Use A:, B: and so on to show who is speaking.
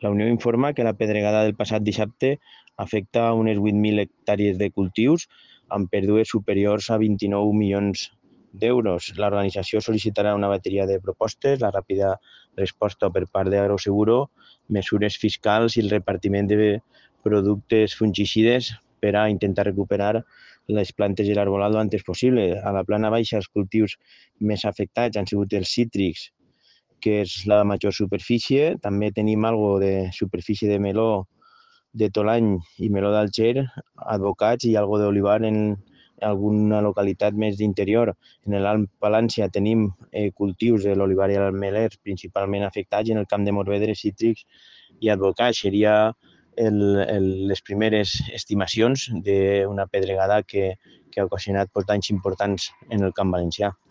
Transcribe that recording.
A: La Unió informa que la pedregada del passat dissabte afecta unes 8.000 hectàrees de cultius amb pèrdues superiors a 29 milions d'euros. L'organització sol·licitarà una bateria de propostes, la ràpida resposta per part d'Agroseguro, mesures fiscals i el repartiment de productes fungicides per a intentar recuperar les plantes i l'arbolado lo antes possible. A la plana baixa, els cultius més afectats han sigut els cítrics, que és la major superfície. També tenim algo de superfície de meló de Tolany i meló d'Alger, advocats, i algo d'olivar en alguna localitat més d'interior. En l'Alt Palància tenim cultius de l'olivar i el meler principalment afectats, i en el Camp de Morvedre cítrics i advocats. Seria les primeres estimacions d'una pedregada que ha ocasionat danys importants en el Camp Valencià.